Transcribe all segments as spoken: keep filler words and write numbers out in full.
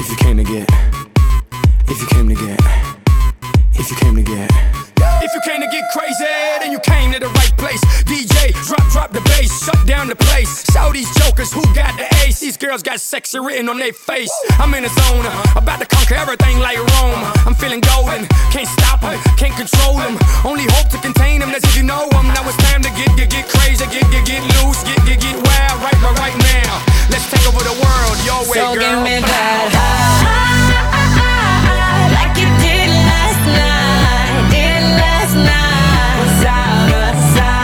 If you came to get, if you came to get, if you came to get, if you came to get crazy, then you came to the right place. D J, drop, drop the bass, shut down the place. Show these jokers who got the ace. These girls got sexy written on their face. I'm in the zone, about to conquer everything like Rome. I'm feeling golden, can't stop them, can't control them. Only hope to contain them, that's if you know them. Now it's time to get, get, get crazy, get, get, get loose, get, get, get wild, right, right, right now. Let's take over the world, your way, so girl. So give me that high, like you did last night, did last night. Side by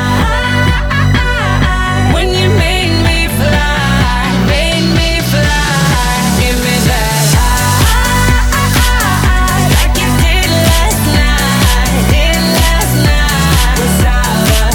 side, when you made me fly, made me fly. Give me that high, like you did last night, did last night. Side by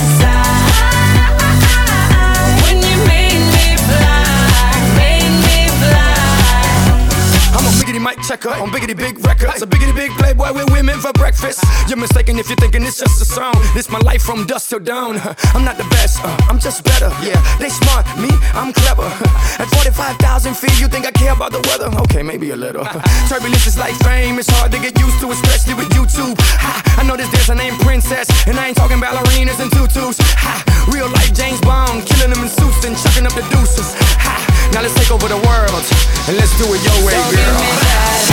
side, when you made me fly, made me fly. I'm a biggity mic checker on biggity big records. A biggity big playboy with women for breakfast. You're mistaken if you're thinking it's just a song. This my life from dusk till dawn. I'm not the best, uh, I'm just better. Yeah, they smart, me, I'm clever. At forty-five thousand feet, you think I care about the weather? Okay, maybe a little. Turbulence is like fame, it's hard to get used to, especially with YouTube. Ha, I know this dancer named Princess, and I ain't talking ballerinas and tutus. Ha, real life James Bond, killing them in suits and chucking up the deuces. Ha, now let's take over the world, and let's do it your way, so girl. Give me that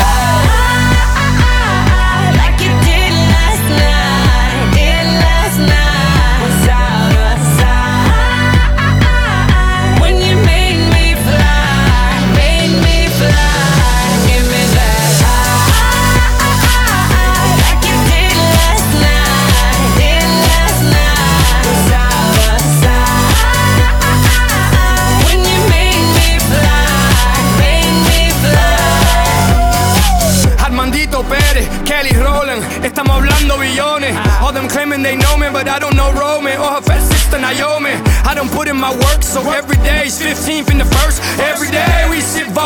high, like you did last night, did last night. Side by side, when you made me fly, made me fly. Give me that high, like you did last night, did last night. Side by side, when you made me fly, made me fly. Armandito Pérez, Kelly Rowland, estamos hablando billones. All them claiming they know me, but I don't know Roman or her fat sister Naomi. I don't put in my work, so every day is fifteenth in the first. Every day we sit